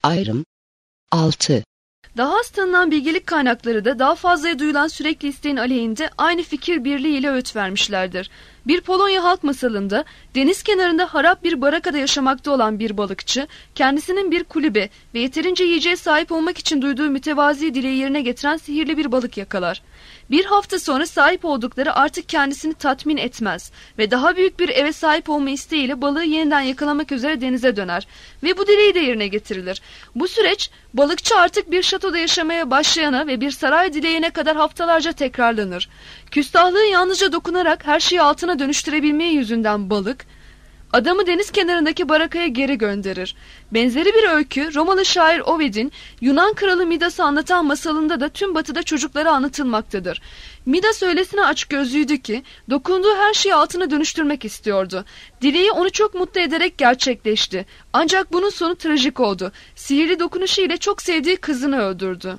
Ayrım 6. Daha az tanınan bilgelik kaynakları da daha fazlaya duyulan sürekli isteğin aleyhinde aynı fikir birliğiyle öğüt vermişlerdir. Bir Polonya halk masalında deniz kenarında harap bir barakada yaşamakta olan bir balıkçı, kendisinin bir kulübe ve yeterince yiyeceğe sahip olmak için duyduğu mütevazi dileği yerine getiren sihirli bir balık yakalar. Bir hafta sonra sahip oldukları artık kendisini tatmin etmez ve daha büyük bir eve sahip olma isteğiyle balığı yeniden yakalamak üzere denize döner ve bu dileği de yerine getirilir. Bu süreç balıkçı artık bir şatoda yaşamaya başlayana ve bir saray dileğine kadar haftalarca tekrarlanır. Küstahlığı yalnızca dokunarak her şeyi altına dönüştürebilmeyi yüzünden balık, adamı deniz kenarındaki barakaya geri gönderir. Benzeri bir öykü Romalı şair Ovid'in Yunan kralı Midas'ı anlatan masalında da tüm batıda çocuklara anlatılmaktadır. Midas öylesine açgözlüydü ki dokunduğu her şeyi altına dönüştürmek istiyordu. Dileği onu çok mutlu ederek gerçekleşti. Ancak bunun sonu trajik oldu. Sihirli dokunuşu ile çok sevdiği kızını öldürdü.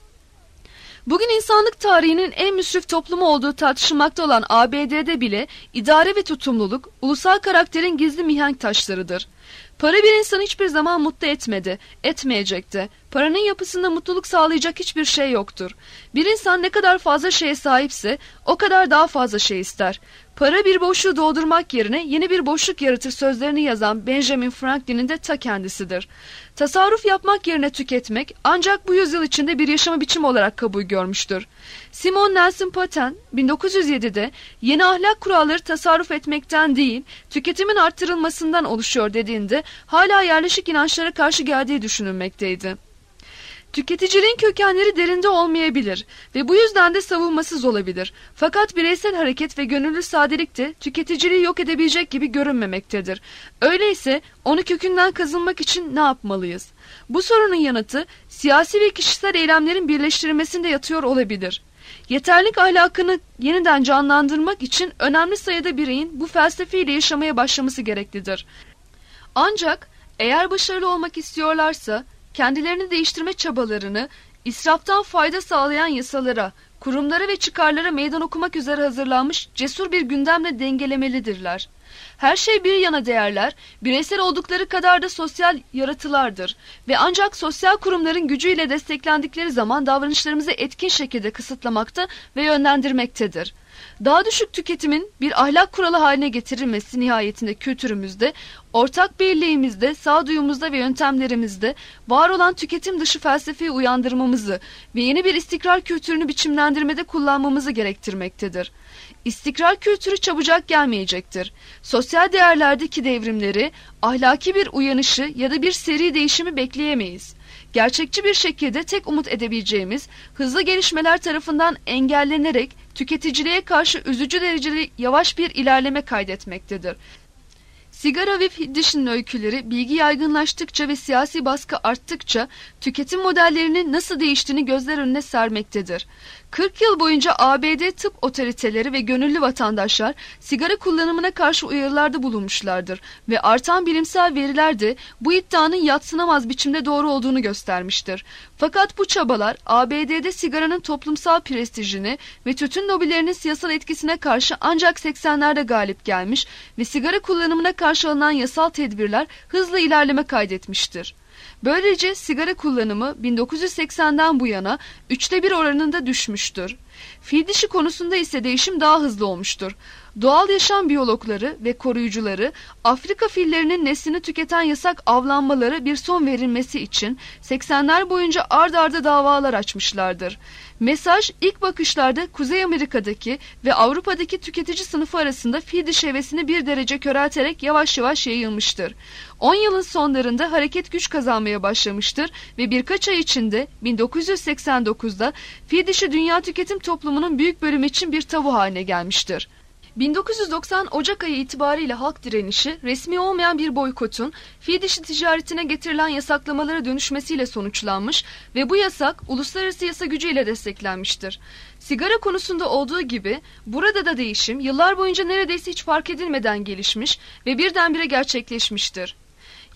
Bugün insanlık tarihinin en müsrif toplumu olduğu tartışılmakta olan ABD'de bile idare ve tutumluluk, ulusal karakterin gizli mihenk taşlarıdır. Para bir insanı hiçbir zaman mutlu etmedi, etmeyecekti. Paranın yapısında mutluluk sağlayacak hiçbir şey yoktur. Bir insan ne kadar fazla şeye sahipse o kadar daha fazla şey ister. Para bir boşluğu doldurmak yerine yeni bir boşluk yaratır sözlerini yazan Benjamin Franklin'in de ta kendisidir. Tasarruf yapmak yerine tüketmek ancak bu yüzyıl içinde bir yaşama biçimi olarak kabul görmüştür. Simon Nelson Paten 1907'de yeni ahlak kuralları tasarruf etmekten değil, tüketimin arttırılmasından oluşuyor dediğinde hala yerleşik inançlara karşı geldiği düşünülmekteydi. Tüketiciliğin kökenleri derinde olmayabilir ve bu yüzden de savunmasız olabilir. Fakat bireysel hareket ve gönüllü sadelik de tüketiciliği yok edebilecek gibi görünmemektedir. Öyleyse onu kökünden kazınmak için ne yapmalıyız? Bu sorunun yanıtı siyasi ve kişisel eylemlerin birleştirilmesinde yatıyor olabilir. Yeterlik ahlakını yeniden canlandırmak için önemli sayıda bireyin bu felsefeyle yaşamaya başlaması gereklidir. Ancak eğer başarılı olmak istiyorlarsa kendilerini değiştirme çabalarını israftan fayda sağlayan yasalara, kurumlara ve çıkarlara meydan okumak üzere hazırlanmış cesur bir gündemle dengelemelidirler. Her şey bir yana değerler, bireysel oldukları kadar da sosyal yaratılardır ve ancak sosyal kurumların gücüyle desteklendikleri zaman davranışlarımızı etkin şekilde kısıtlamakta ve yönlendirmektedir. Daha düşük tüketimin bir ahlak kuralı haline getirilmesi nihayetinde kültürümüzde, ortak birliğimizde, sağduyumuzda ve yöntemlerimizde var olan tüketim dışı felsefeyi uyandırmamızı ve yeni bir istikrar kültürünü biçimlendirmede kullanmamızı gerektirmektedir. İstikrar kültürü çabucak gelmeyecektir. Sosyal değerlerdeki devrimleri, ahlaki bir uyanışı ya da bir seri değişimi bekleyemeyiz. Gerçekçi bir şekilde tek umut edebileceğimiz hızlı gelişmeler tarafından engellenerek tüketiciliğe karşı üzücü derecede yavaş bir ilerleme kaydetmektedir. Sigara ve Fiddish'in öyküleri bilgi yaygınlaştıkça ve siyasi baskı arttıkça tüketim modellerinin nasıl değiştiğini gözler önüne sermektedir. 40 yıl boyunca ABD tıp otoriteleri ve gönüllü vatandaşlar sigara kullanımına karşı uyarılarda bulunmuşlardır ve artan bilimsel veriler de bu iddianın yadsınamaz biçimde doğru olduğunu göstermiştir. Fakat bu çabalar ABD'de sigaranın toplumsal prestijini ve tütün lobilerinin siyasal etkisine karşı ancak 80'lerde galip gelmiş ve sigara kullanımına karşı alınan yasal tedbirler hızla ilerleme kaydetmiştir. Böylece sigara kullanımı 1980'den bu yana 1/3 oranında düşmüştür. Fil dişi konusunda ise değişim daha hızlı olmuştur. Doğal yaşam biyologları ve koruyucuları Afrika fillerinin neslini tüketen yasak avlanmaları bir son verilmesi için 80'ler boyunca ard arda davalar açmışlardır. Mesaj ilk bakışlarda Kuzey Amerika'daki ve Avrupa'daki tüketici sınıfı arasında fil dişi hevesini bir derece körelterek yavaş yavaş yayılmıştır. 10 yılın sonlarında hareket güç kazanmaya başlamıştır ve birkaç ay içinde 1989'da fil dişi dünya tüketim toplumunun büyük bölümü için bir tabu haline gelmiştir. 1990 Ocak ayı itibariyle halk direnişi, resmi olmayan bir boykotun fil dişi ticaretine getirilen yasaklamalara dönüşmesiyle sonuçlanmış ve bu yasak uluslararası yasa gücüyle desteklenmiştir. Sigara konusunda olduğu gibi burada da değişim yıllar boyunca neredeyse hiç fark edilmeden gelişmiş ve birdenbire gerçekleşmiştir.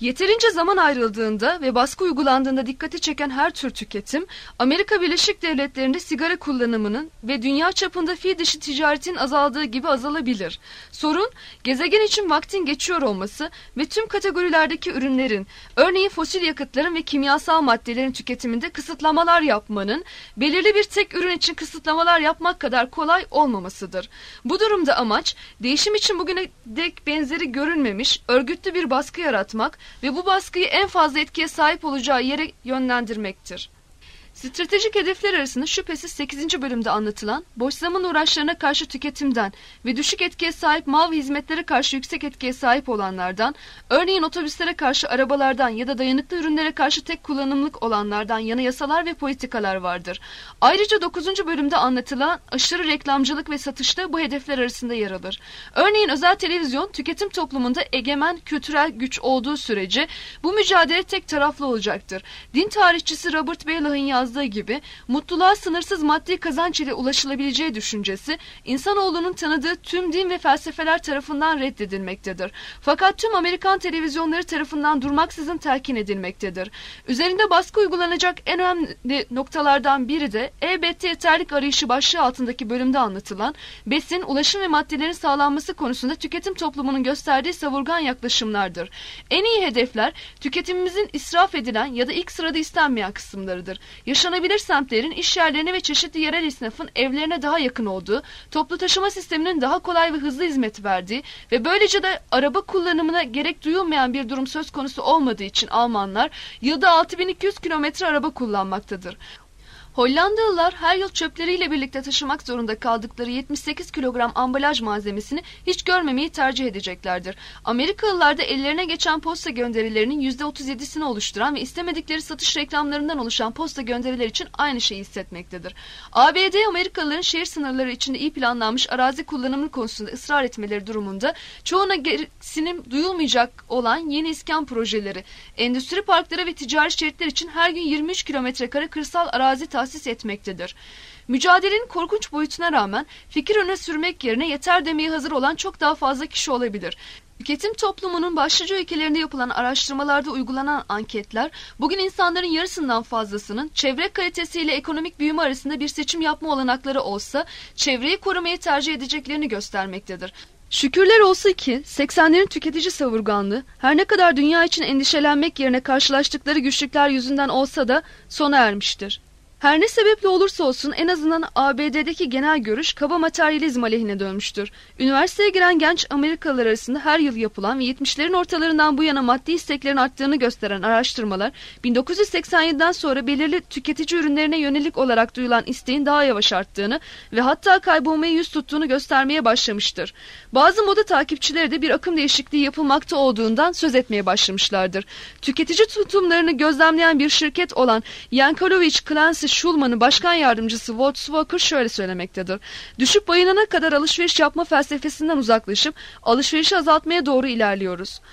Yeterince zaman ayrıldığında ve baskı uygulandığında dikkati çeken her tür tüketim, Amerika Birleşik Devletleri'nde sigara kullanımının ve dünya çapında fil dişi ticaretin azaldığı gibi azalabilir. Sorun, gezegen için vaktin geçiyor olması ve tüm kategorilerdeki ürünlerin, örneğin fosil yakıtların ve kimyasal maddelerin tüketiminde kısıtlamalar yapmanın, belirli bir tek ürün için kısıtlamalar yapmak kadar kolay olmamasıdır. Bu durumda amaç, değişim için bugüne dek benzeri görülmemiş, örgütlü bir baskı yaratmak ve bu baskıyı en fazla etkiye sahip olacağı yere yönlendirmektir. Stratejik hedefler arasında şüphesiz 8. bölümde anlatılan boş zaman uğraşlarına karşı tüketimden ve düşük etkiye sahip mal ve hizmetlere karşı yüksek etkiye sahip olanlardan, örneğin otobüslere karşı arabalardan ya da dayanıklı ürünlere karşı tek kullanımlık olanlardan yana yasalar ve politikalar vardır. Ayrıca 9. bölümde anlatılan aşırı reklamcılık ve satışta bu hedefler arasında yer alır. Örneğin özel televizyon tüketim toplumunda egemen kültürel güç olduğu sürece bu mücadele tek taraflı olacaktır. Din tarihçisi Robert Belah'ın yazdığı gibi mutluluğa sınırsız maddi kazanç ile ulaşılabileceği düşüncesi insanoğlunun tanıdığı tüm din ve felsefeler tarafından reddedilmektedir. Fakat tüm Amerikan televizyonları tarafından durmaksızın telkin edilmektedir. Üzerinde baskı uygulanacak en önemli noktalardan biri de elbette yeterlik arayışı başlığı altındaki bölümde anlatılan besin, ulaşım ve maddelerin sağlanması konusunda tüketim toplumunun gösterdiği savurgan yaklaşımlardır. En iyi hedefler tüketimimizin israf edilen ya da ilk sırada istenmeyen kısımlarıdır. Yaşanabilir semtlerin, iş yerlerine ve çeşitli yerel esnafın evlerine daha yakın olduğu, toplu taşıma sisteminin daha kolay ve hızlı hizmet verdiği ve böylece de araba kullanımına gerek duyulmayan bir durum söz konusu olmadığı için Almanlar yılda 6200 kilometre araba kullanmaktadır. Hollandalılar her yıl çöpleriyle birlikte taşımak zorunda kaldıkları 78 kilogram ambalaj malzemesini hiç görmemeyi tercih edeceklerdir. Amerikalılar da ellerine geçen posta gönderilerinin %37'sini oluşturan ve istemedikleri satış reklamlarından oluşan posta gönderiler için aynı şeyi hissetmektedir. ABD, Amerikalıların şehir sınırları içinde iyi planlanmış arazi kullanımı konusunda ısrar etmeleri durumunda çoğuna gereksinim duyulmayacak olan yeni iskan projeleri, endüstri parkları ve ticari şeritler için her gün 23 kilometrekare kırsal arazi tahsis etmektedir. Mücadelenin korkunç boyutuna rağmen fikir öne sürmek yerine yeter demeye hazır olan çok daha fazla kişi olabilir. Tüketim toplumunun başlıca ülkelerinde yapılan araştırmalarda uygulanan anketler, bugün insanların yarısından fazlasının çevre kalitesiyle ekonomik büyüme arasında bir seçim yapma olanakları olsa, çevreyi korumayı tercih edeceklerini göstermektedir. Şükürler olsun ki 80'lerin tüketici savurganlığı her ne kadar dünya için endişelenmek yerine karşılaştıkları güçlükler yüzünden olsa da sona ermiştir. Her ne sebeple olursa olsun en azından ABD'deki genel görüş kaba materyalizm aleyhine dönmüştür. Üniversiteye giren genç Amerikalılar arasında her yıl yapılan ve 70'lerin ortalarından bu yana maddi isteklerin arttığını gösteren araştırmalar 1987'den sonra belirli tüketici ürünlerine yönelik olarak duyulan isteğin daha yavaş arttığını ve hatta kaybolmaya yüz tuttuğunu göstermeye başlamıştır. Bazı moda takipçileri de bir akım değişikliği yapılmakta olduğundan söz etmeye başlamışlardır. Tüketici tutumlarını gözlemleyen bir şirket olan Yankelovich Clancy Schulman'ın başkan yardımcısı Walt Walker şöyle söylemektedir. Düşüp bayılana kadar alışveriş yapma felsefesinden uzaklaşıp alışverişi azaltmaya doğru ilerliyoruz.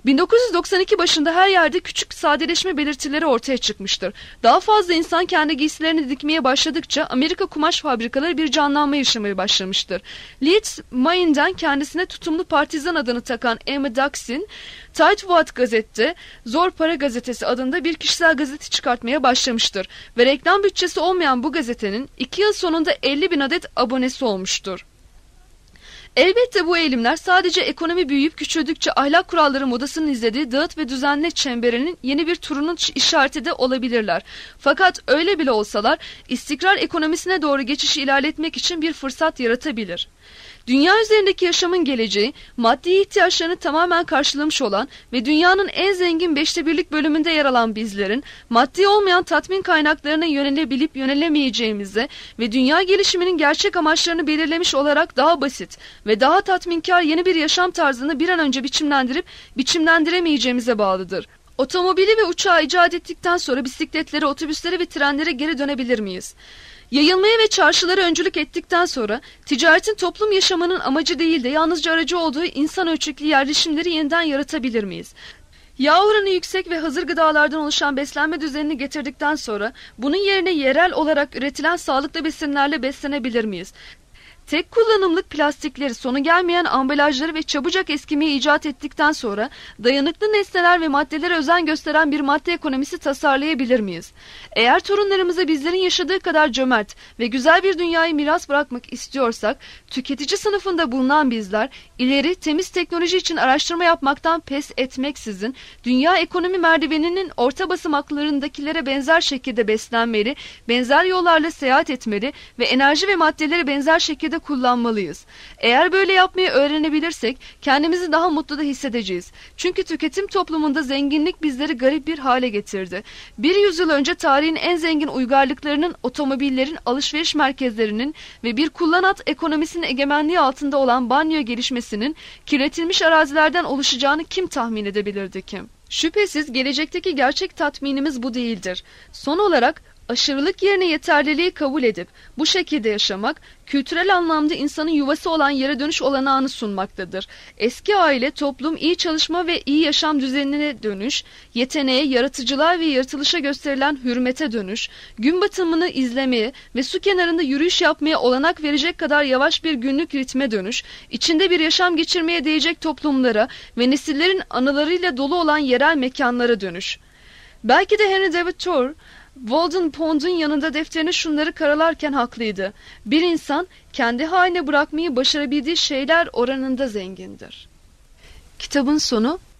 1992 başında her yerde küçük sadeleşme belirtileri ortaya çıkmıştır. Daha fazla insan kendi giysilerini dikmeye başladıkça Amerika kumaş fabrikaları bir canlanma yaşamaya başlamıştır. Leeds, Maine'den kendisine tutumlu partizan adını takan Emma Duxin, Tightwad Gazet'te Zor Para Gazetesi adında bir kişisel gazete çıkartmaya başlamıştır ve reklam bütçesi olmayan bu gazetenin 2 yıl sonunda 50.000 adet abonesi olmuştur. Elbette bu eğilimler sadece ekonomi büyüyüp küçüldükçe ahlak kuralları modasının izlediği dağıt ve düzenle çemberinin yeni bir turunun işareti de olabilirler. Fakat öyle bile olsalar istikrar ekonomisine doğru geçişi ilerletmek için bir fırsat yaratabilir. Dünya üzerindeki yaşamın geleceği, maddi ihtiyaçlarını tamamen karşılamış olan ve dünyanın en zengin 1/5 bölümünde yer alan bizlerin, maddi olmayan tatmin kaynaklarına yönelebilip yönelemeyeceğimize ve dünya gelişiminin gerçek amaçlarını belirlemiş olarak daha basit ve daha tatminkar yeni bir yaşam tarzını bir an önce biçimlendirip biçimlendiremeyeceğimize bağlıdır. Otomobili ve uçağı icat ettikten sonra bisikletlere, otobüslere ve trenlere geri dönebilir miyiz? Yayılmaya ve çarşılara öncülük ettikten sonra ticaretin toplum yaşamının amacı değil de yalnızca aracı olduğu insan ölçekli yerleşimleri yeniden yaratabilir miyiz? Yağ oranı yüksek ve hazır gıdalardan oluşan beslenme düzenini getirdikten sonra bunun yerine yerel olarak üretilen sağlıklı besinlerle beslenebilir miyiz? Tek kullanımlık plastikleri, sonu gelmeyen ambalajları ve çabucak eskimeyi icat ettikten sonra dayanıklı nesneler ve maddelere özen gösteren bir madde ekonomisi tasarlayabilir miyiz? Eğer torunlarımıza bizlerin yaşadığı kadar cömert ve güzel bir dünyayı miras bırakmak istiyorsak, tüketici sınıfında bulunan bizler ileri temiz teknoloji için araştırma yapmaktan pes etmeksizin dünya ekonomi merdiveninin orta basamaklarındakilere benzer şekilde beslenmeli, benzer yollarla seyahat etmeli ve enerji ve maddeleri benzer şekilde kullanmalıyız. Eğer böyle yapmayı öğrenebilirsek kendimizi daha mutlu da hissedeceğiz. Çünkü tüketim toplumunda zenginlik bizleri garip bir hale getirdi. Bir yüzyıl önce tarihin en zengin uygarlıklarının, otomobillerin, alışveriş merkezlerinin ve bir kullanat ekonomisinin egemenliği altında olan banyo gelişmesinin kirletilmiş arazilerden oluşacağını kim tahmin edebilirdi ki? Şüphesiz gelecekteki gerçek tatminimiz bu değildir. Son olarak aşırılık yerine yeterliliği kabul edip bu şekilde yaşamak, kültürel anlamda insanın yuvası olan yere dönüş olanağını sunmaktadır. Eski aile, toplum, iyi çalışma ve iyi yaşam düzenine dönüş, yeteneğe, yaratıcılığa ve yaratılışa gösterilen hürmete dönüş, gün batımını izlemeye ve su kenarında yürüyüş yapmaya olanak verecek kadar yavaş bir günlük ritme dönüş, içinde bir yaşam geçirmeye değecek toplumlara ve nesillerin anılarıyla dolu olan yerel mekanlara dönüş. Belki de Henry David Thoreau, Walden Pond'un yanında defterine şunları karalarken haklıydı. Bir insan kendi haline bırakmayı başarabildiği şeyler oranında zengindir. Kitabın sonu